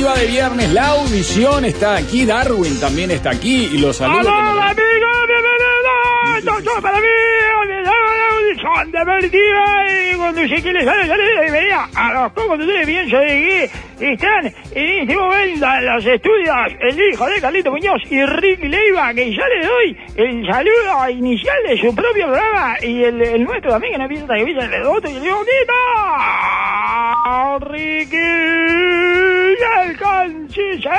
deportiva de viernes. La audición está aquí, Darwin también está aquí y los saludo. ¡Hola, amigos! ¡Bienvenidos! Para mí, la audición deportiva y cuando sé que les sale de bienvenida a los co-conductores bien de que están en este momento en los estudios el hijo de Carlito Muñoz y Ricky Leiva, que ya le doy el saludo inicial de su propio programa y el nuestro también, que no empieza que empieza el otro y el bonito Ricky y el canciller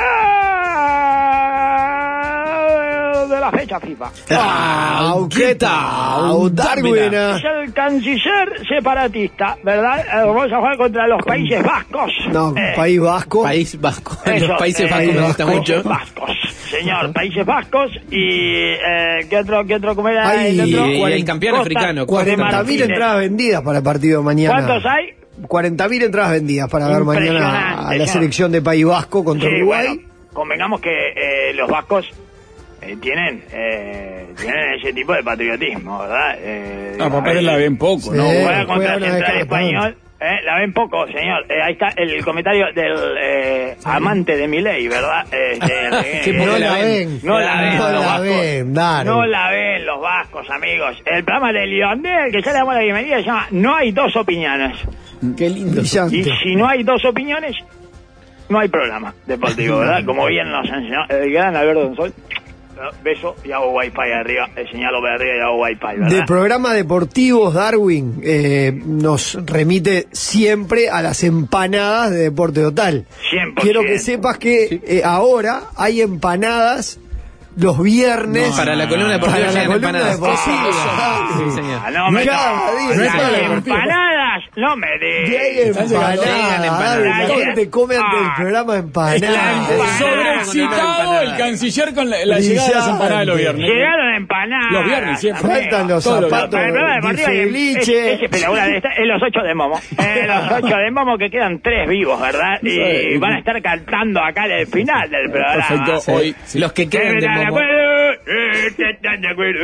de la fecha FIFA. ¿Qué tal, Darwin? Es el canciller separatista, ¿verdad? Vamos a jugar contra los Países Vascos. No, País Vasco. País Vasco. Eso, Los Países Vascos me gusta mucho. Vascos, señor, Países Vascos y ¿qué otro ¿cómo era? Ay, el otro? y el campeón africano. 40.000 entradas vendidas para el partido de mañana. ¿Cuántos hay? 40.000 entradas vendidas para ver mañana a la selección de País Vasco contra Uruguay. Bueno, convengamos que los vascos tienen ese tipo de patriotismo, ¿verdad? Papá la ven poco, Sí. ¿no? Juega contra el Juega una Central vez cada Español. La ven poco, señor. Ahí está el comentario del amante de Milei, ¿verdad? Que No la ven. No la ven, No los la vascos. ven, Darwin. No la ven los vascos, amigos. El programa de Lionel, que ya le damos la bienvenida, se llama No hay dos opiniones. Qué lindo. Brillante. Y si no hay dos opiniones, no hay programa deportivo, ¿verdad? Como bien nos enseñó el gran Alberto Donsol. Beso y hago wifi arriba, señalo para arriba y hago wifi, ¿verdad? De programas deportivos, Darwin nos remite siempre a las empanadas de Deporte Total. 100%. Quiero que sepas que ahora hay empanadas los viernes. Para la columna deportiva para la llegan columna empanadas. deportiva. Sí, señor. No me Cada día. No es para la las deportiva. empanadas, no me Llegan de. empanadas. empanadas. ¿Cómo te come antes del programa empanadas? Sobreexcitado el canciller con la llegada de las empanadas de los viernes. Llegaron empanadas. Los viernes siempre. Faltan los Todos los zapatos Para el programa de deportivo Felice. es espectacular. En los 8 de Momo. Los 8 de Momo que quedan 3 vivos, ¿verdad? Y van a estar cantando acá en el final del programa. Perfecto. Sí. Hoy, sí. Los que quedan de ¿Están de Momo. acuerdo? ¿Están de acuerdo?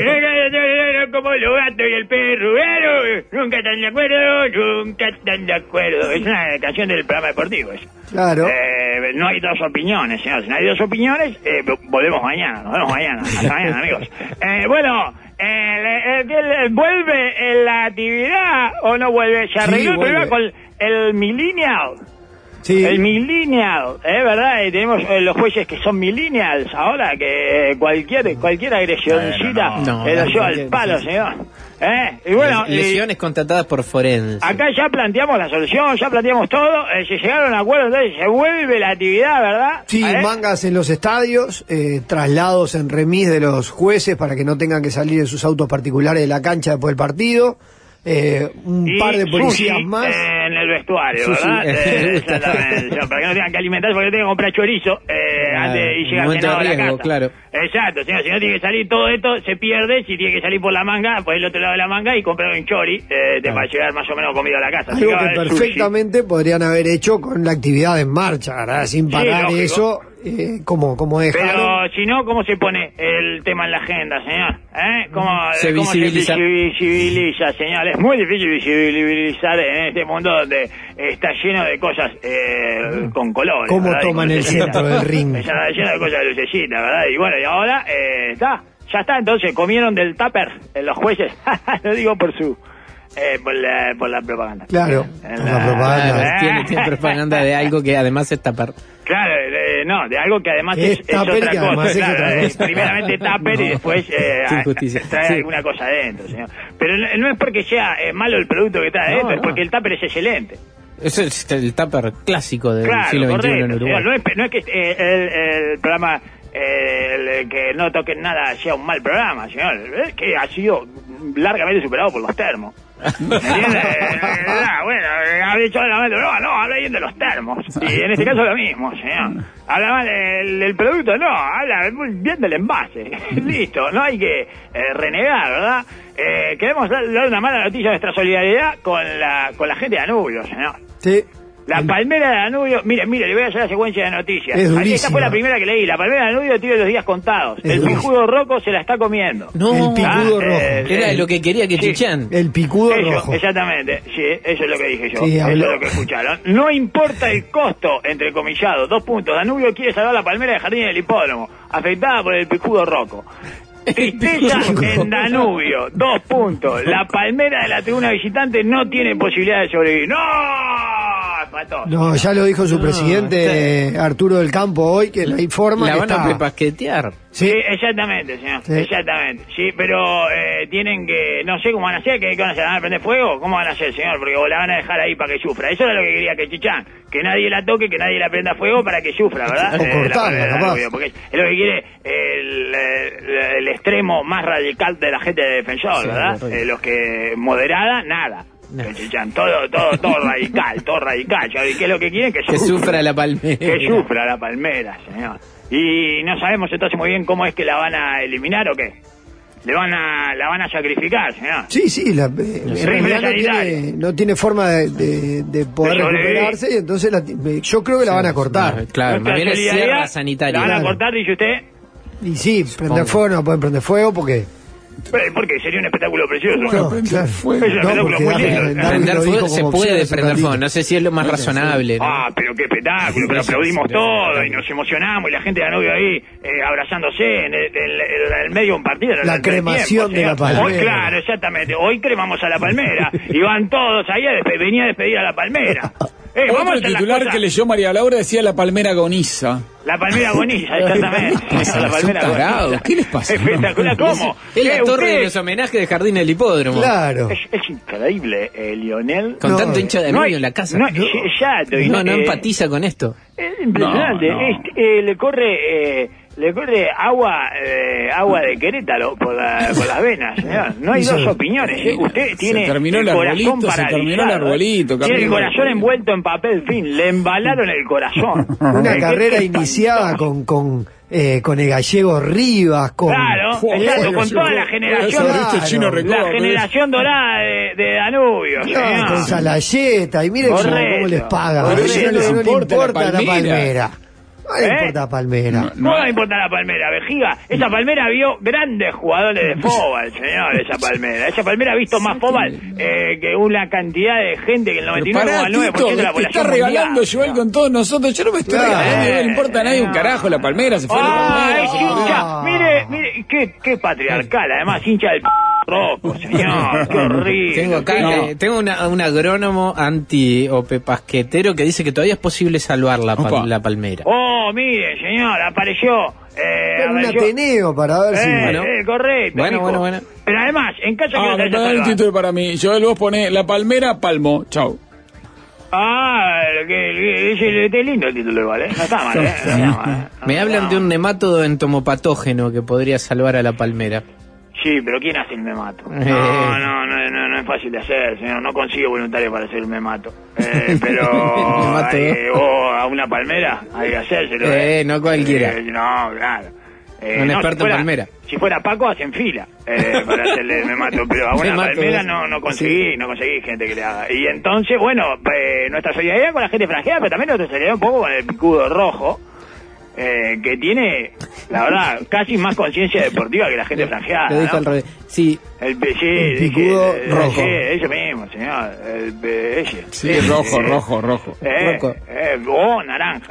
Como los gatos y el perro. Nunca están de acuerdo, nunca están de acuerdo. Es una canción del programa deportivo eso. Claro. No hay dos opiniones, señor. Si no hay dos opiniones, volvemos mañana. Nos vemos mañana. Hasta mañana, amigos. Bueno, ¿vuelve la actividad o no vuelve? Se arregló el problema con el millennial. Sí. El millennial, ¿verdad? Tenemos los jueces que son millennials ahora, que cualquier agresioncita No, lo lleva al cualquier- palo, señor. Y bueno, Lesiones contratadas por forense. acá ya planteamos la solución, ya planteamos todo, se llegaron a acuerdos, entonces se vuelve la actividad, ¿verdad? Sí, mangas en los estadios, traslados en remis de los jueces para que no tengan que salir de sus autos particulares de la cancha después del partido. Un Y par de policías sushi más. en el vestuario, Sushi, ¿verdad? me gusta. Exactamente. Para que no tengan que alimentarse, porque no tengan que comprar chorizo antes y llegar momento de cenado a la riesgo, casa. claro. Exacto, señor. Si no tiene que salir todo esto, se pierde. Si tiene que salir por la manga, pues el otro lado de la manga y comprar un chori para llegar más o menos comido a la casa. Algo Llegaba que el sushi. perfectamente podrían haber hecho con la actividad en marcha, ¿verdad? Sin parar lógico. eso, como dejaron. Pero si no, ¿cómo se pone el tema en la agenda, señor? ¿Cómo Se cómo visibiliza. se visibiliza, señor? Es muy difícil visibilizar en este mundo donde está lleno de cosas con colores. ¿Cómo ¿verdad? Y toman el lucecitas. centro del ring? Está lleno de cosas de lucecitas, ¿verdad? Y bueno, y ahora ya está, entonces comieron del tupper los jueces. Lo digo por su... por la propaganda. Claro, En por la propaganda. Tiene propaganda de algo que además es tapar. Claro, no, de algo que además Que es es tupper, otra que cosa. además es Claro, otra cosa. primeramente tupper y No, después qué injusticia. trae Sí. alguna cosa adentro, señor. Pero no es porque sea malo el producto que está adentro, es porque el tupper es excelente. Eso es el tupper clásico del Claro, siglo XXI correcto, en Uruguay. señor. No es que el programa el que no toquen nada sea un mal programa, señor. Es que ha sido largamente superado por los termos. ¿Me entiendes? Bueno, ha dicho habla bien de los termos. Y en este caso lo mismo, señor. Habla mal del producto, no, habla muy bien del envase. Listo, no hay que renegar, ¿verdad? Queremos dar una mala noticia de nuestra solidaridad con la gente de Danubio, señor. Sí. La Palmera de Danubio, mire, le voy a hacer la secuencia de noticias. Es durísima. Esta fue la primera que leí. La Palmera de Danubio tiene los días contados. El picudo rojo se la está comiendo. No, El picudo rojo. era lo que quería que Sí. Chichán. El picudo Eso, rojo. exactamente, sí, eso es lo que dije yo, Sí, eso habló. es lo que escucharon. No importa el costo, entrecomillado, 2 puntos. Danubio quiere salvar la palmera de Jardín del Hipódromo, afectada por el picudo rojo. Tristeza en Danubio, 2 puntos. La palmera de la tribuna visitante no tiene posibilidad de sobrevivir. ¡No! Espantoso. No, ya lo dijo su presidente Arturo del Campo hoy, que la informa La que van a está... prepasquetear. Sí, exactamente, señor. Sí. Exactamente. Sí, pero tienen que... No sé cómo van a hacer, ¿qué van a hacer? ¿Van a prender fuego? ¿Cómo van a hacer, señor? Porque la van a dejar ahí para que sufra. Eso era lo que quería que Chichán. Que nadie la toque, que nadie la prenda fuego para que sufra, ¿verdad? O cortarla, la palmera de capaz. Danubio, porque es lo que quiere el extremo más radical de la gente de Defensor, Sí, ¿verdad? correcto. Los que... Moderada, nada. Nada. Chichán, todo radical, todo radical. ¿Y qué es lo que quieren? Que Que sufra la palmera. que sufra la palmera, señor. Y no sabemos entonces muy bien cómo es que la van a eliminar o qué. La van a sacrificar, señor. Sí, en realidad no tiene forma de poder De sobrevivir. recuperarse, y entonces yo creo que la van a cortar. Claro, más bien es solidaridad, sierra sanitaria. La van a Claro. cortar, dice usted. Y sí, prender fuego no pueden prender fuego porque... Porque sería un espectáculo precioso. No, claro. fuego. Es un espectáculo muy lindo. Darwin Prender lo fuego dijo se como puede opción hace prender un fuego, ratito. no sé si es lo más razonable, ¿no? Ah, pero qué espectáculo, pero aplaudimos todo y nos emocionamos y la gente de Danubio ahí abrazándose en el medio de un partido. en el La entretiempo, cremación de la señor. palmera. Hoy, claro, exactamente. Hoy cremamos a la palmera y van todos ahí venía a despedir a la palmera. Vamos a Otro hacer las titular cosas- que leyó María Laura decía la palmera agoniza. La palmera agoniza, exactamente. pasa? La palmera Son tarados. agoniza. ¿Qué les pasa? Espectacular, ¿cómo? Es la torre usted- de los homenajes de Jardín del Hipódromo. Claro. Es increíble, Lionel. Con No, tanto hincha de No Danubio hay- en la casa. no, exacto, y no no- empatiza con esto. Es impresionante. No, no. Le corre agua de Querétaro por las venas, señor. No hay Eso- dos opiniones. Usted tiene terminó el corazón arbolito, se paralizado. terminó el arbolito, Tiene el campeón. corazón envuelto en papel film. Le embalaron el corazón. Una Qué carrera espantoso. iniciada con el gallego Rivas, con... Claro, exacto, con toda la generación, Claro. Chino la Record, generación dorada de Danubio, No, señor. con Salayeta, y miren Correcto. cómo les pagan. Correcto. A ellos no les importa la Palmera. palmera. No les ¿Eh? importa la palmera. ¿Cómo le importa la palmera, vejiga? Esa palmera vio grandes jugadores de fútbol, señor, esa palmera. Esa palmera ha visto más fútbol que una cantidad de gente que el Pero pará, 99,9% Tito, de la te población está regalando mundial. Joel con todos nosotros. Yo no me estoy Claro. regalando, no le importa a nadie un carajo. La palmera se fue a la palmera. Es hincha, mire, qué patriarcal, además hincha del rojo, señor, qué horrible. Tengo acá, No. tengo un agrónomo anti-opepasquetero que dice que todavía es posible salvar Opa. la palmera. Oh, mire, señor, apareció. Era un apareció- Ateneo para ver si... Bueno. Correcto. Bueno, mijo. bueno. Pero además, en caso que Ah, no te me haya da el salvado. título para mí. Joel, vos ponés la palmera, palmo. Chau. Qué lindo el título igual, ¿eh? No está mal, ¿eh? No está mal. Me hablan de un nemátodo entomopatógeno que podría salvar a la palmera. Sí, pero ¿quién hace el memato? No es fácil de hacer, señor. No consigo voluntarios para hacer el memato. Pero Memato. o a una palmera hay que hacérselo. No cualquiera. No, claro. Un no, experto si fuera- en palmera. Si fuera Paco, hacen fila para hacerle el memato. Pero a una Memato, palmera sí. no conseguí gente que le haga. Y entonces, bueno, nuestra solidaridad con la gente franjeada, pero también nuestra solidaridad un poco con el picudo rojo. Que tiene, la verdad, casi más conciencia deportiva que la gente franjeada. Lo dijo ¿no? al revés. Sí, El El picudo rojo. Sí, eso mismo, señor. Ese. Sí, rojo. Rojo. O naranja.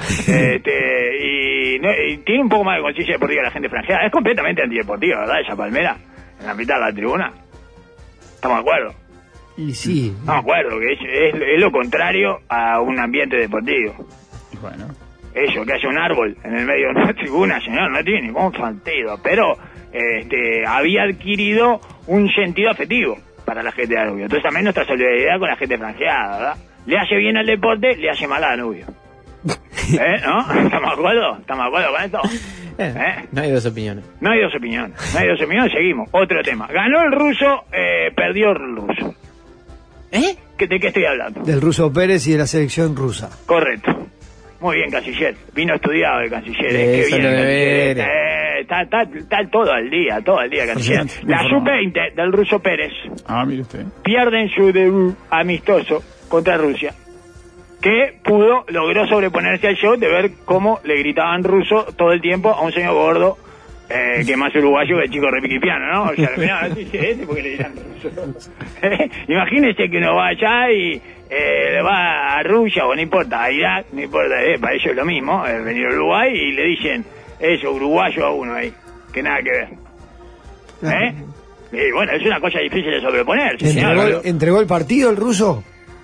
Y tiene un poco más de conciencia deportiva la gente franjeada. Es completamente antideportiva, ¿verdad? Esa palmera, en la mitad de la tribuna. ¿Estamos de acuerdo? Y sí. Estamos de acuerdo, que es lo contrario a un ambiente deportivo. Bueno. Eso, que haya un árbol en el medio de una tribuna, señor, no tiene ningún sentido, pero había adquirido un sentido afectivo para la gente de Danubio. Entonces también nuestra solidaridad con la gente franjeada, ¿verdad? Le hace bien al deporte, le hace mal a Danubio. ¿No? ¿Estamos de acuerdo? ¿Estamos de acuerdo con esto? no hay dos opiniones. No hay dos opiniones, seguimos. Otro tema. Ganó el ruso, perdió el ruso. ¿De qué estoy hablando? Del ruso Pérez y de la selección rusa. Correcto. Muy bien, canciller. Vino estudiado el canciller. Eso Qué bien, lo canciller. deberes. Está todo al día, canciller. La sub-20 del ruso Pérez Ah, mire usted. pierden su debut amistoso contra Rusia. que logró sobreponerse al show de ver cómo le gritaban ruso todo el tiempo a un señor gordo, que es más uruguayo que el chico repiquipiano, ¿no? O sea, mirá, porque le dirán ruso. Imagínese que uno va allá y va a Rusia o no importa, a Irak, no importa, para ellos es lo mismo, venir a Uruguay y le dicen eso, uruguayo a uno ahí, que nada que ver. Y bueno, es una cosa difícil de sobreponerse, señor. ¿Entregó el partido el ruso?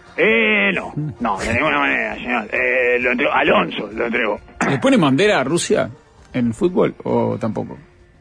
No, de ninguna manera, señor. Lo entregó, Alonso lo entregó. ¿Le pone bandera a Rusia en fútbol o tampoco?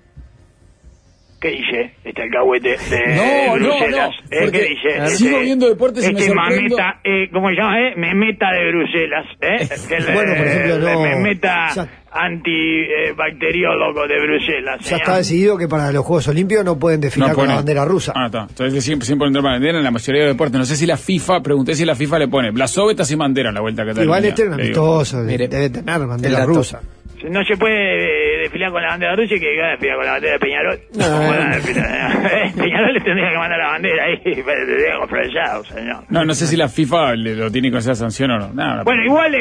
¿Qué dice? Este alcahuete de Bruselas. Porque ¿Qué dice? sigo viendo deportes y me sorprendo. ¿Cómo se llama? Memeta de Bruselas. Bueno, por ejemplo, no. Memeta antibacteriólogo de Bruselas. Ya está decidido que para los Juegos Olímpicos no pueden desfilar con la bandera rusa. Está. Entonces siempre entrar bandera en la mayoría de los deportes. No sé si la FIFA, pregunté si la FIFA le pone Blasoveta sin bandera en la Vuelta a Cataluña. Igual este es un amistoso, debe tener bandera rusa. No se puede desfilar con la bandera rusa y que desfilar con la bandera de Peñarol. Peñarol le tendría que mandar la bandera ahí, tendría que ofrecer, señor. No sé si la FIFA lo tiene con esa sanción o no. Bueno, igual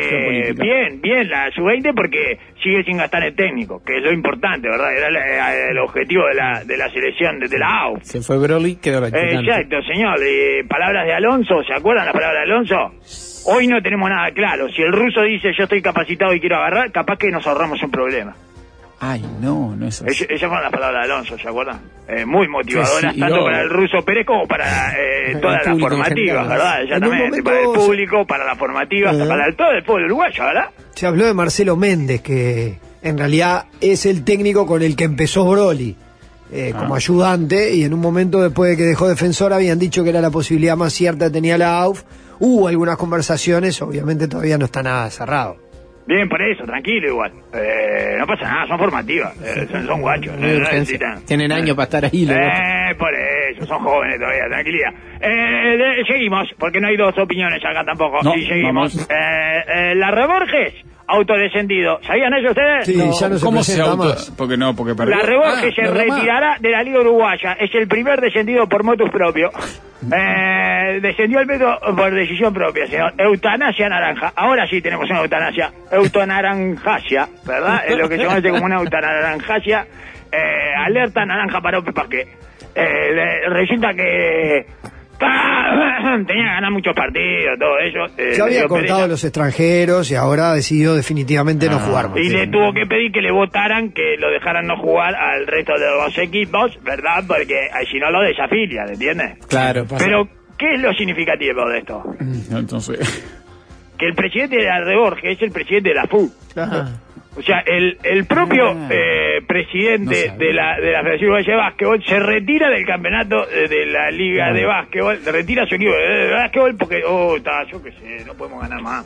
bien la sub-20 porque sigue sin gastar el técnico, que es lo importante, ¿verdad? Era el objetivo de la selección de la AUF. Se fue Broly, quedó la exacto, señor. Palabras de Alonso, ¿se acuerdan las palabras de Alonso? Hoy no tenemos nada claro. Si el ruso dice yo estoy capacitado y quiero agarrar, capaz que nos ahorramos un problema. Ay, no es así. Esas fueron las palabras de Alonso, ¿se acuerdan? Muy motivadoras, tanto para el ruso Pérez como para todas las formativas, ¿verdad? Exactamente, para el público, para las formativas, para todo el pueblo uruguayo, ¿verdad? Se habló de Marcelo Méndez, que en realidad es el técnico con el que empezó Broly. Como ayudante, y en un momento después de que dejó Defensor habían dicho que era la posibilidad más cierta que tenía la AUF. Hubo algunas conversaciones, obviamente todavía no está nada cerrado. Bien, por eso, tranquilo igual. No pasa nada, son formativas, son guachos, no necesitan. Tienen años para estar ahí. Por eso, son jóvenes todavía, tranquilidad. Seguimos, porque no hay dos opiniones acá tampoco. No, sí, seguimos. Vamos. La Reborges, autodescendido. ¿Sabían eso ustedes? Sí, ya no se ¿Cómo se presenta más. Porque perdió. La Reborges se retirará de la Liga Uruguaya. Es el primer descendido por motus propio. Descendió el veto por decisión propia, señor. Eutanasia naranja. Ahora sí tenemos una eutanasia. Eutanaranjasia, ¿verdad? Es lo que se conoce como una eutanaranjasia. Alerta naranja para Ope Pasquet. Resulta que tenía que ganar muchos partidos, todo eso. Ya había cortado a los extranjeros y ahora ha decidido definitivamente no jugar más. Y le tuvo que pedir que le votaran, que lo dejaran no jugar al resto de los equipos, ¿verdad? Porque si no lo desafilia, ¿entiendes? Claro. Pero, ¿qué es lo significativo de esto? Entonces, que el presidente de la Reborges es el presidente de la FU. O sea, el propio presidente de la Federación Uruguaya de Básquetbol se retira del campeonato de la Liga de Básquetbol, retira su equipo de básquetbol porque, yo qué sé, no podemos ganar más.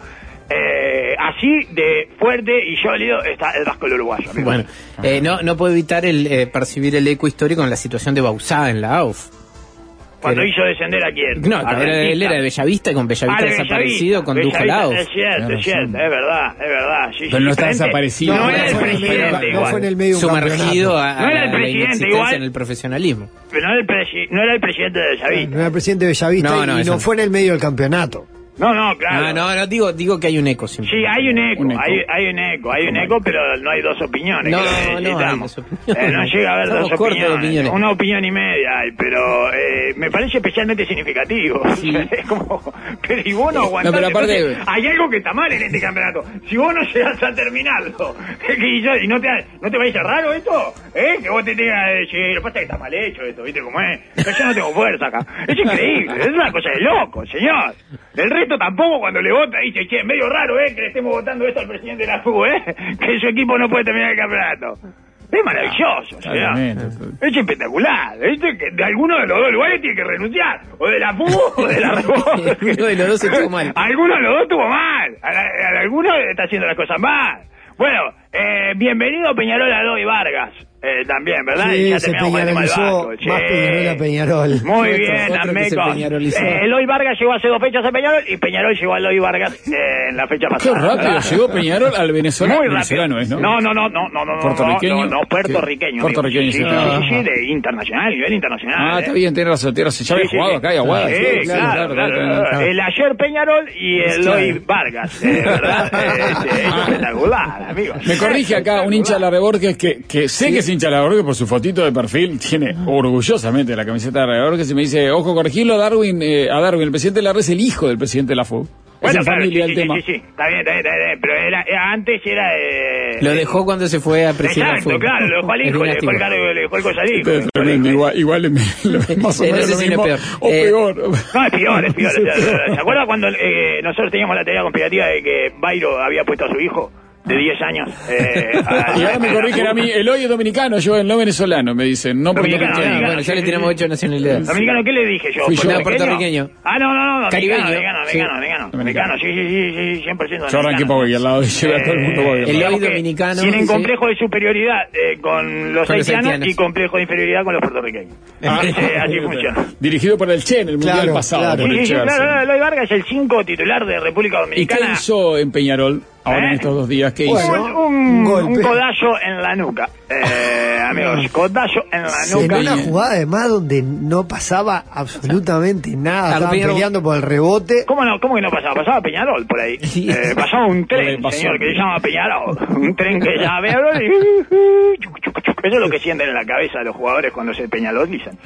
Así de fuerte y sólido está el básquetbol uruguayo. Amigo. Bueno, no puedo evitar percibir el eco histórico en la situación de Bauzá en la AUF. Cuando hizo descender a quién. No, él era de Bellavista y con Bellavista desaparecido condujo la AUF. Es cierto, es verdad. Sí, pero no está desaparecido. No era el presidente igual. No fue en el medio de un sumergido no era el presidente igual en el profesionalismo. Pero no era el presidente de Bellavista. No era el presidente de Bellavista y no fue en el medio del campeoño. No, claro. No, digo que hay un eco siempre. Sí, hay un eco, pero no hay dos opiniones. No llega a haber dos opiniones. Una opinión y media hay, pero me parece especialmente significativo. Sí. Es como, pero y vos no aguantás. No, pero aparte, entonces, hay algo que está mal en este campeonato. Si vos no llegas a terminarlo, y no te parece raro esto, que vos te tengas que decir, lo que pasa es que está mal hecho esto, ¿viste cómo es? Pero yo no tengo fuerza acá. Es increíble, es una cosa de loco, señor. El resto tampoco cuando le vota dice, che, medio raro, que le estemos votando esto al presidente de la FU, que su equipo no puede terminar el campeonato. Es maravilloso, señor. Es espectacular. Que de alguno de los dos lugares tiene que renunciar. O de la FU o de la Reborges. Uno de los dos estuvo mal. Alguno de los dos estuvo mal. Alguno está haciendo las cosas mal. Bueno, bienvenido Peñarol, Aló y Vargas. también, ¿verdad? Sí, Y ya se terminamos con el tema del peñarolizó, Vasco. más Peñarol a Peñarol. Muy Otro- bien, otro que se amigos. peñarolizó. Eloy Vargas llegó hace 2 fechas a Peñarol y Peñarol llegó a Eloy Vargas en la fecha Qué pasada. rápido ¿verdad? llegó Peñarol al venezolano. Muy rápido. Venezolano es, ¿no? No, ¿Puertorriqueño? no, puertorriqueño. Puertorriqueño, sí, sí. sí, de internacional, nivel internacional. Ah, está bien, tiene razón. Ya había jugado acá y Aguada. Sí, claro. El ayer Peñarol y el hoy Vargas, ¿verdad? Es espectacular, amigos. Me corrige acá un hincha de la Reborges que sé que es hincha de la Reborges por su fotito de perfil, tiene orgullosamente la camiseta de la Reborges y me dice, ojo, corregirlo a Darwin, el presidente de la red es el hijo del presidente de la FU. Bueno, es en claro, familia sí, el tema. sí, está bien, pero antes era... Lo dejó cuando se fue a presidir Exacto, fútbol. claro, lo dejó al hijo, le dejó el cargo, le dejó el cosa al hijo. Es tremendo, igual más o No menos sé lo si mismo, no es peor. o peor. No, es peor. ¿Se acuerda cuando nosotros teníamos la teoría conspirativa de que Bairo había puesto a su hijo de 10 años? Y ahora me corrigen a mí, el hoy es dominicano, yo no venezolano, me dicen, no Dominicano, puertorriqueño. Bueno, ya le tiramos 8 nacionalidades. ¿Dominicano qué le dije yo? Fui yo. No, puertorriqueño. Ah, no, Caribeño. dominicano, sí, 100% Yo arranqué para al lado y llevé a todo el mundo para el Guayaquil. hoy dominicano. Tienen sí. complejo de superioridad con los Con los haitianos haitianos. y complejo de inferioridad con los puertorriqueños. Así funciona. Dirigido por el Che en el mundial Claro, pasado. claro. por el Sí, Che Arce. claro, Eloy Vargas es el 5 titular de República ¿Y qué Dominicana. hizo en Peñarol ahora en estos 2 días? ¿Qué hizo? Bueno, Un golpe. codazo en la nuca. Amigos, codazo en la Se nuca. ve una jugada además donde no pasaba absolutamente nada. Estaban Peñarol. peleando por el rebote. ¿Cómo que no pasaba? Pasaba Peñarol por ahí. Sí. Pasaba un Le tren, pasó. señor, que se llama Peñarol. Un tren que se llama Peñarol y... Eso es lo que sienten en la cabeza de los jugadores cuando se peñalolizan.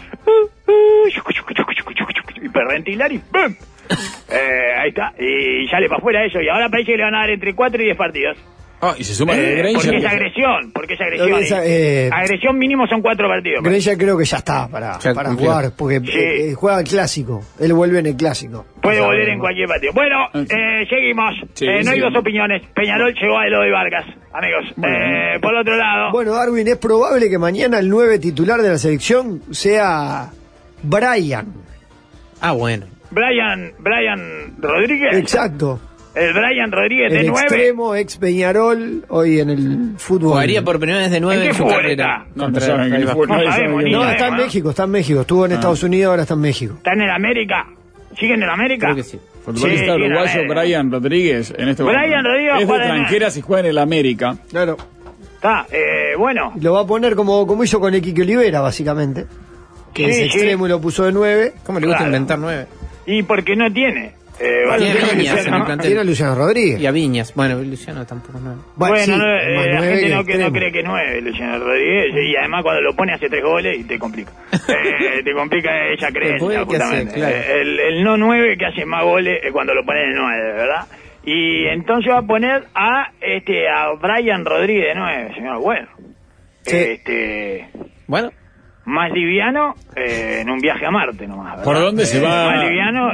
Hiperventilar y ¡pum! Ahí está. Y sale para afuera eso. Y ahora parece que le van a dar entre 4 y 10 partidos. Ah, y se suma de Porque Granger. es agresión. Esa, Agresión mínimo son 4 partidos. Grecia creo que ya está Ya para cumplió. jugar, porque Sí. juega el clásico. Él vuelve en el clásico. Puede volver en cualquier partido. Bueno, seguimos. Sí, no hay sí. 2 opiniones. Peñarol llegó a Eloy Vargas, amigos. Por otro lado, Bueno, Darwin, es probable que mañana el 9 titular de la selección sea Brian. Ah, bueno. Brian Rodríguez. Exacto. El Brian Rodríguez de El 9. extremo, ex Peñarol, hoy en el fútbol. Jugaría por primera vez de 9 ¿En qué en su fútbol carrera. está? No, Contra saben el quién País fue, Vasco. nadie No sabe sabemos quién ni No, fue. está en México, está en México. Estuvo en Estados Unidos, ahora está en México. ¿Están en el América? ¿Siguen en el América? Creo que sí. Futbolista Sí, uruguayo sí, Brian Rodríguez en este Brian momento. Rodríguez es de juega en- extranjeras y juega en el América. Claro. Está, bueno. Lo va a poner como hizo con Equique Olivera, básicamente. Que Sí, es sí. extremo y lo puso de 9. ¿Cómo le gusta Claro. inventar 9? Y porque no tiene. Tiene Luciano, Viñas en el ¿no? plantel. Tiene a Luciano Rodríguez. Y a Viñas. Bueno, Luciano tampoco 9. Bueno, sí, no, más la nueve gente que no extremo. cree que es 9, Luciano Rodríguez, y además cuando lo pone hace 3 goles y te complica. Te complica esa creencia, puede que justamente. hace, claro. El no 9 que hace más goles es cuando lo pone el 9, ¿verdad? Y entonces va a poner a Brian Rodríguez de 9, señor. Bueno, Sí. Bueno, más liviano en un viaje a Marte nomás, ¿verdad? ¿Por dónde se va? Más liviano,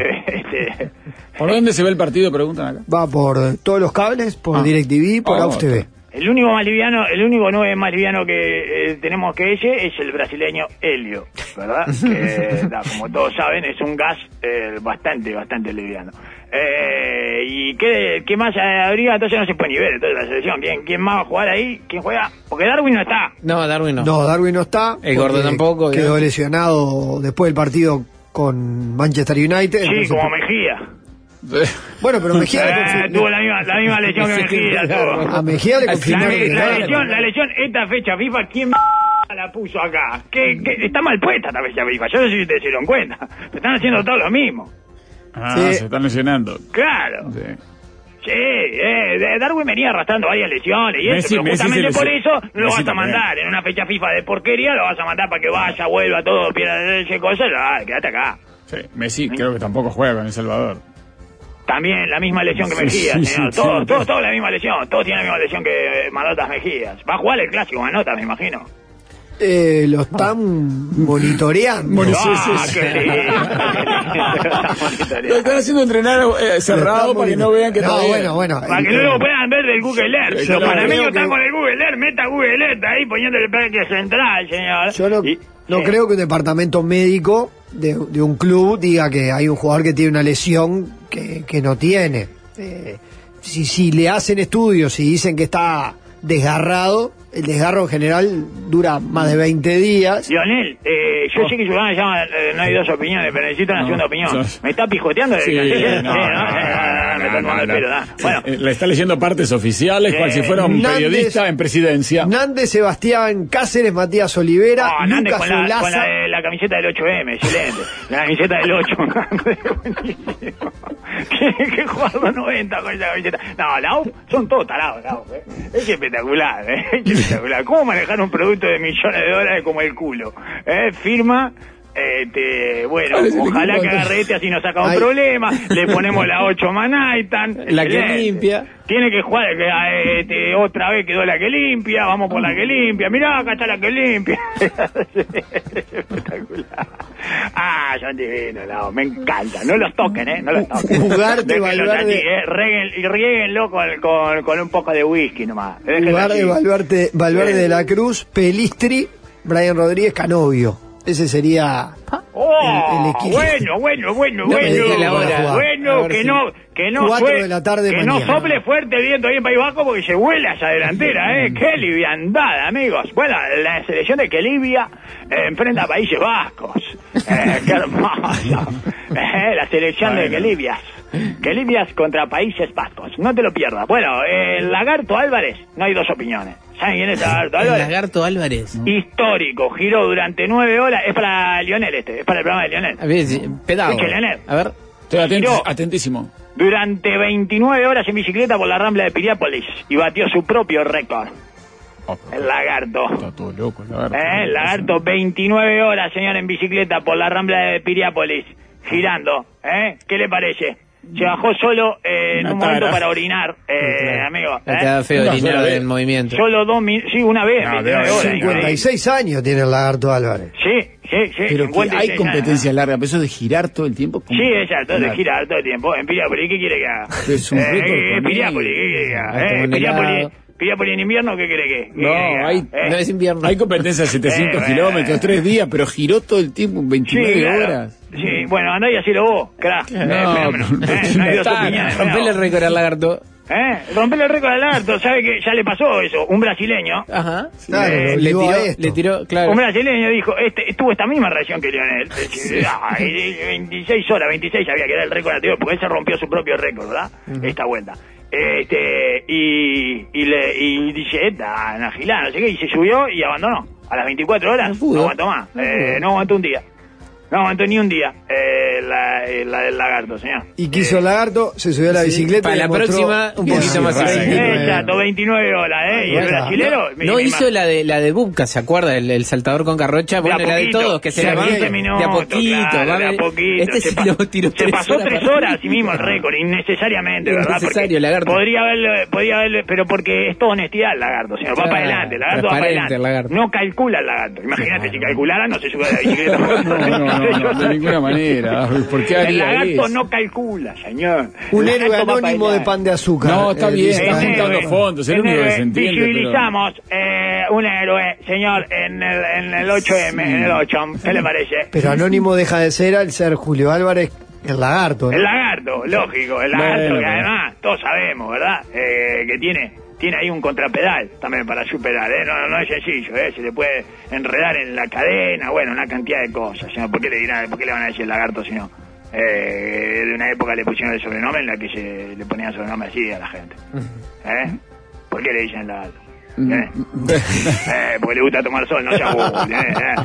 ¿Por dónde se ve el partido? Preguntan acá. Va por todos los cables, por DirecTV, por Ah, AUX TV. el único 9 más liviano que tenemos que ese es el brasileño Helio, ¿verdad? Que, como todos saben, es un gas bastante liviano. ¿Y qué más habría? Entonces no se puede ni ver entonces la selección. ¿Quién más va a jugar ahí? ¿Quién juega? Porque Darwin no está. no, Darwin no. No, Darwin no está. El Gordo porque tampoco, Quedó digamos. lesionado después del partido con Manchester United. Sí, entonces- como Mejía. Bueno, pero Mejía le Tuvo confirmó. la misma lesión que Mejía. tuvo. A Mejía le Al confirmó. final, La lesión, esta fecha FIFA, ¿quién la puso acá? Que está mal puesta esta fecha FIFA. Yo no sé si ustedes se dieron cuenta. Están haciendo todo lo mismo. Ah, Sí. se están lesionando. Claro. Sí. Sí, Darwin venía arrastrando varias lesiones y eso, pero Messi justamente se por lesionó. eso lo Messi vas a también. mandar en una fecha FIFA de porquería, lo vas a mandar para que vaya, vuelva, todo, pierda ese cosa, quédate acá. Sí. Messi creo que tampoco juega con El Salvador. También la misma lesión que Sí, Mejías, sí, señor. sí, Todos la misma lesión, todos tienen la misma lesión que Manotas Mejías. Va a jugar el clásico Manotas, me imagino. Lo están monitoreando. Lo están haciendo entrenar cerrado para que no vean que No, todavía... bueno. Para que no lo puedan ver del Google Earth. Yo Los no panameños creo que- están con el Google Earth, meta Google Earth ahí poniéndole parque central, señor. Yo no Y- sí. creo que un departamento médico de un club diga que hay un jugador que tiene una lesión que no tiene. Si le hacen estudios y dicen que está desgarrado. El desgarro en general dura más de 20 días. Lionel, yo sé que su programa se llama No hay dos opiniones, pero necesito una segunda opinión. ¿Me está pijoteando? Sí, Me está no. tomando el pelo, Bueno, Le está leyendo partes oficiales, cual si fuera un Nández- periodista en presidencia. Nández, Sebastián Cáceres, Matías Olivera, Nández Lucas con Olaza. la camiseta del 8M, excelente. La camiseta del 8, buenísimo. ¿Qué jugador de 90 con esa camiseta? No, la UF son todos tarados, la UF, Es espectacular, Es espectacular. ¿Cómo manejar un producto de millones de dólares como el culo? Firma... bueno, ¿Cuál es el ojalá equipo? que agarre así nos saca un Ay. problema. Le ponemos la 8 Manhattan. La que excelente. limpia. Tiene que jugar, otra vez quedó la que limpia. Vamos por la que limpia. Mirá, acá está la que limpia. Espectacular. Son divinos, me encanta. No los toquen, no los toquen. Ugarte, Déjenlos Valverde. así, rieguenlo con un poco de whisky nomás. Déjenlo Ugarte, así. Valverde de la Cruz, Pelistri, Brian Rodríguez, Canovio. Ese sería el equipo. Bueno, No me digas la hora. bueno, A ver que si- no 4 de la tarde que mañana. no sople fuerte el viento ahí en País Vasco porque se vuela esa delantera, qué liviandad, amigos. Bueno, la selección de Quelibia enfrenta a Países Vascos. Qué hermoso. La selección de Quelibias. Quelibias contra Países Vascos. No te lo pierdas. Bueno, el Lagarto Álvarez, no hay dos opiniones. ¿Saben quién es el Lagarto El Álvarez? Lagarto Álvarez. Histórico, giró durante 9 horas. Es para Lionel es para el programa de Lionel. A ver, pedazo. Es que Leonel. A ver. Estoy Giró atentísimo. durante 29 horas en bicicleta por la Rambla de Piriápolis y batió su propio récord. El Lagarto. Está todo loco, el lagarto. El Lagarto, 29 horas, señor, en bicicleta por la Rambla de Piriápolis, girando. ¿Qué le parece? Se bajó solo en Una un momento tara. para orinar, amigo. Me queda feo Una orinar sola vez. en movimiento. Solo 2 minutos. Sí, una vez, No, 29 horas. 56 años tiene el Lagarto Álvarez. Sí. Pero que 56 hay años. competencias largas, pero eso de girar todo el tiempo. Sí, exacto, de girar todo el tiempo. En Piriápolis, ¿qué quiere que haga? Es un récord con Piriápolis, él. ¿qué quiere que haga? Hasta un helado. Piriápolis en invierno, ¿qué quiere que? No, hay- No es invierno. Hay competencias de 700 kilómetros, 3 días, pero giró todo el tiempo, 29 claro. horas. Sí, bueno, andá y hacelo vos, crack. Fenómeno. No hay dos opiniones. Rompele el récord al Lagarto. Rompele el récord al Lagarto, ¿sabe que ya le pasó eso? Un brasileño. Ajá. Claro, lo Le obligó a tiró, esto. le tiró, claro. Un brasileño dijo, tuvo esta misma reacción que Lionel. 26 horas, 26 había que era el récord anterior, porque él se rompió su propio récord, ¿verdad? Esta vuelta. Y dice, una gilada, no sé qué, y se subió y abandonó. A las 24 horas, No pudo. no aguantó más. No aguantó un día. No aguantó ni un día la del Lagarto, señor. Y quiso el Lagarto, se subió a la bicicleta. Para y la demostró próxima, un poquito que más sí, exigente. Exacto, 29 horas, Y el Bueno, brasilero... No hizo la de Bubka, ¿se acuerda? El saltador con garrocha. Bueno, la de poquito, todos, que se de la a va 15 minutos, de a poquito. claro, va de a poquito. Este se, sí lo tiró se 3 pasó 3 para horas así mismo el récord, innecesariamente, ¿verdad? Innecesario, Porque Lagarto. podría haberle, pero porque es toda honestidad el Lagarto, señor. Va Claro, para adelante, el Lagarto va para transparente adelante. el Lagarto. No calcula el Lagarto. Imagínate, si calculara no se sube a la bicicleta. No, de ninguna manera. ¿Por qué El haría Lagarto eso? no calcula, señor. Un El héroe Lagarto va para anónimo de adelante. pan de azúcar. No, está bien, dice está la gente. juntando fondos, es el único que se entiende, pero- Visibilizamos un héroe, señor, en el 8M, en el 8. ¿Qué le parece? Pero anónimo deja de ser al ser Julio Álvarez el Lagarto, ¿no? El Lagarto, lógico, el Lagarto Bueno, que bueno. además todos sabemos, ¿verdad? Que tiene ahí un contrapedal también para superar, no es sencillo, se le puede enredar en la cadena, bueno, una cantidad de cosas, señor. ¿Por qué le van a decir el Lagarto si no? De una época le pusieron el sobrenombre en la que se le ponían sobrenombre así a la gente. ¿Por qué le dicen el Lagarto? Porque le gusta tomar sol, no se aburre.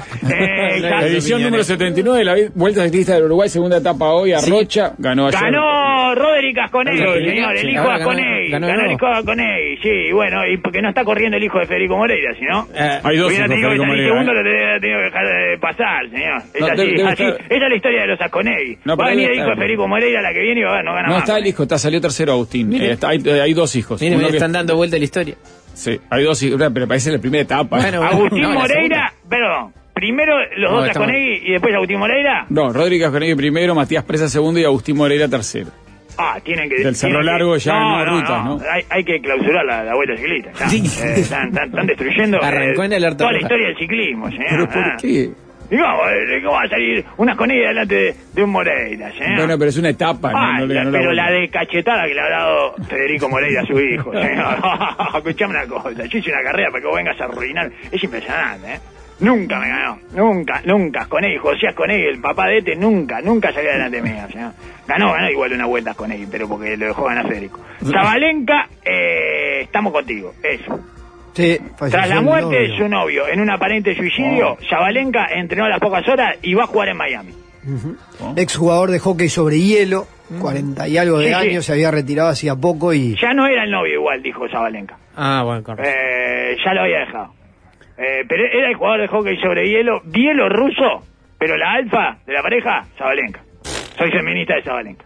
La edición número 79 de la Vuelta Ciclista del Uruguay, segunda etapa hoy, Arrocha, ganó ayer. Ganó Roderick Asconegui, Roderick, señor, el sí. hijo de Ahora Asconegui. ganó Ganó el nuevo. hijo de Asconegui, sí, bueno, y porque no está corriendo el hijo de Federico Moreira, si no. Hay dos Hubiera hijos, tenido que Federico salir Moreira, segundo, lo tendría tenido que dejar de pasar, señor. Es No, así, debe así. estar- Esa es la historia de los Asconegui. No, Va a pero venir debe el hijo de estar- Federico Moreira, la que viene y no gana No más. está el hijo, salió tercero Agustín. Hay dos hijos. Miren, Uno me que- están dando vuelta la historia. Sí, hay dos hijos, pero parece la primera etapa. Bueno, Agustín no, la Moreira, perdón, primero los No, dos estamos- Asconegui y después Agustín Moreira. No, Rodríguez Asconegui primero, Matías Presa segundo y Agustín Moreira tercero. Tienen que... Del Cerro tienen que- Largo ya no hay rutas, ¿no? Hay que clausurar la vuelta ciclista. Ya. Sí. Están destruyendo Arrancó en el toda la Artorroja. historia del ciclismo, señor. ¿Pero por qué? Digo, ¿cómo va a salir una Conegui delante de un Moreira, señor? Bueno, pero es una etapa. Pero la de cachetada que le ha dado Federico Moreira a su hijo, señor. Escuchame una cosa, yo hice una carrera para que vos vengas a arruinar. Es impresionante, ¿eh? Nunca me ganó, nunca. Conegui, Josías Conegui, el papá de nunca salió delante mío, señor. Ganó igual una vuelta Conegui, pero porque lo dejó ganar Federico. Zabalenka, estamos contigo, eso. Sí, tras la muerte de su novio en un aparente suicidio, Zabalenka entrenó a las pocas horas y va a jugar en Miami. Exjugador de hockey sobre hielo, 40 y algo de años, se había retirado hacía poco y... Ya no era el novio igual, dijo Zabalenka. Bueno, correcto. Ya lo había dejado. Pero era el jugador de hockey sobre hielo, bielorruso, pero la alfa de la pareja, Zabalenka. Soy feminista de Zabalenka.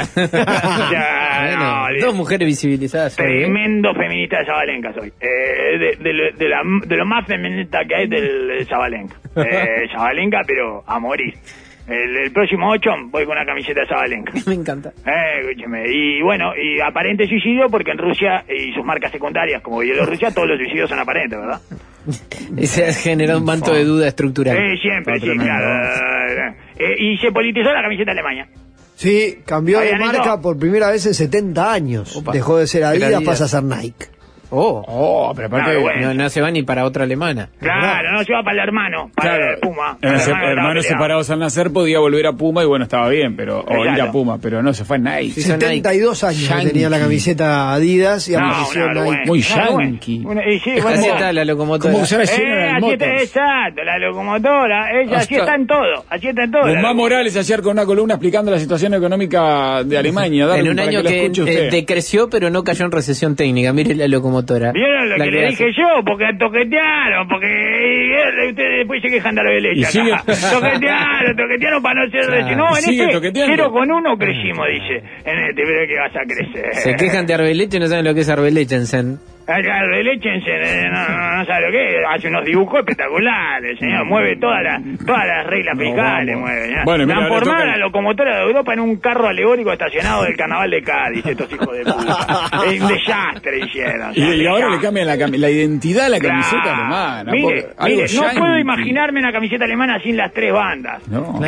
Dos mujeres visibilizadas. Tremendo feminista de Zabalenka soy. De lo más feminista que hay del Zabalenka. Zabalenka, pero a morir. El próximo 8 voy con una camiseta de Zabalenka. Me encanta. Escúcheme. Y bueno, y aparente suicidio porque en Rusia y sus marcas secundarias, como Bielorrusia, todos los suicidios son aparentes, ¿verdad? Y se ha generado un manto de duda estructural. Siempre, sí, claro. Y se politizó la camiseta de Alemania. Sí, cambió de marca por primera vez en 70 años. Opa. Dejó de ser Adidas, pasa a ser Nike. Pero aparte no se va ni para otra alemana. Claro, no se va para el hermano, para el Puma. Hermanos separados al nacer podía volver a Puma y bueno, estaba bien, pero o ir a Puma, pero no, se fue a Nike. 72 años que tenía la camiseta Adidas y apareció Nike. Muy yankee. Así está la locomotora. Como usar General Motors. Exacto, la locomotora, así está en todo, Guzmán Morales ayer con una columna explicando la situación económica de Alemania. En un año que decreció pero no cayó en recesión técnica, mire la locomotora. ¿Vieron lo que le dije yo? Porque toquetearon, porque ustedes después se quejan de la leche acá. Toquetearon para no ser... No, en 0,1 crecimos, dice. En pero que vas a crecer. Se quejan de Arbeleche y no saben lo que es Arbelechensen. Arbelechensen, no sabe lo que es. Hace unos dibujos espectaculares, señor. Mueve todas las reglas fiscales, mueve. Bueno, transformar la locomotora de Europa en un carro alegórico estacionado del carnaval de Cádiz, estos hijos de puta. Es un desastre hicieron. Y ahora le cambian la identidad a la camiseta alemana. Mire, no puedo imaginarme una camiseta alemana sin las tres bandas. No.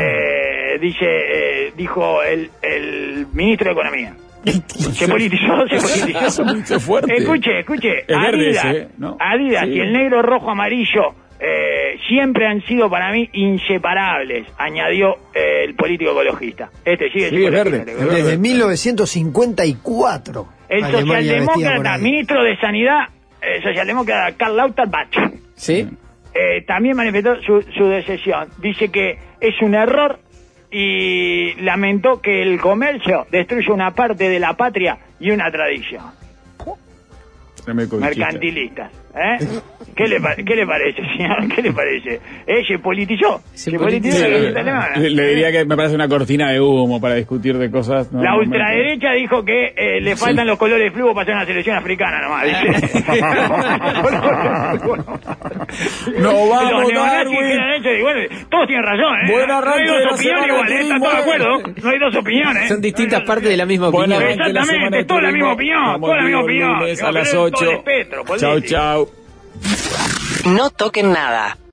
Dijo el ministro de Economía. Se politizó. Eso es muy fuerte. Escuche, Es Adidas, verde ese, ¿no? Adidas Sí. y el negro, rojo, amarillo siempre han sido para mí inseparables, añadió el político ecologista. Sigue Sí, es verde. Desde 1954. El socialdemócrata, ministro de Sanidad, socialdemócrata Karl Lauterbach, ¿Sí? también manifestó su decepción. Dice que es un error y lamentó que el comercio destruye una parte de la patria y una tradición. Mercantilistas, ¿Qué le parece, señor? ¿Qué le parece? Se politizó. Se politizó la camiseta alemana. Le diría que me parece una cortina de humo para discutir de cosas. La ultraderecha dijo que le faltan los colores fluo para hacer una selección africana nomás. Dice. No vamos, Los neonazis Darwin. que han hecho, y bueno, todos tienen razón, Buen no arranque hay de dos la opiniones semana iguales, de ¿están todos de acuerdo? No hay dos opiniones. Son distintas partes de la misma Buen opinión. arranque de la semana Exactamente, de toda la misma turismo. opinión, Nos toda la misma volvemos opinión. lunes a No, las pero todo el 8. espectro, Chau, político. chau. No toquen nada.